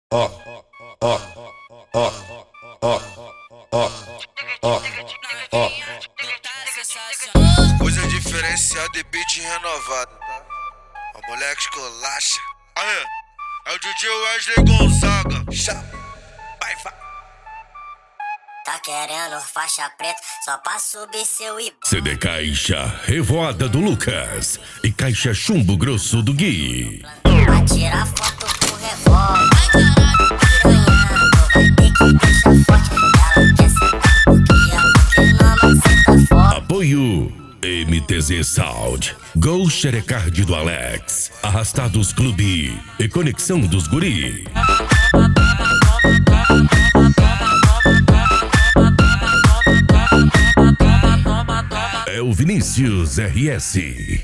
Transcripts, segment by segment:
ó, ó, ó, ó, ó, ó, ó. Coisa diferenciada e beat renovado, tá? O moleque escolacha. Aê, é o DJ Wesley Gonzaga. Vai, vai. Tá querendo faixa preta só pra subir seu Ibope. CD Caixa Revoada do Lucas e Caixa Chumbo Grosso do Gui. Pra tirar foto com revólver. Vai ter que deixar forte. Ela quer sentar porque não maceta forte. Apoio MTZ Sound, Gol Xerecard do Alex, Arrastados Clube e Conexão dos Guri. É o Vinícius RS.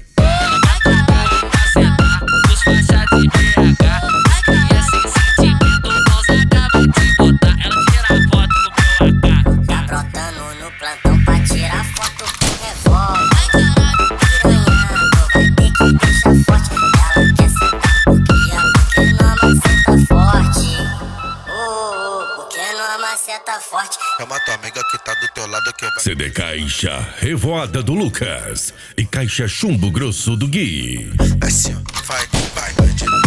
Tá brotando no plantão pra tirar foto com revólver. Vai ter que deixar forte. Ela quer sentar porque não maceta forte. Porque não maceta forte. Chama tua amiga que tá do teu lado que vai. CD Caixa Revoada do Lucas e Caixa Chumbo Grosso do Gui. Assim, ó, vai, bandido.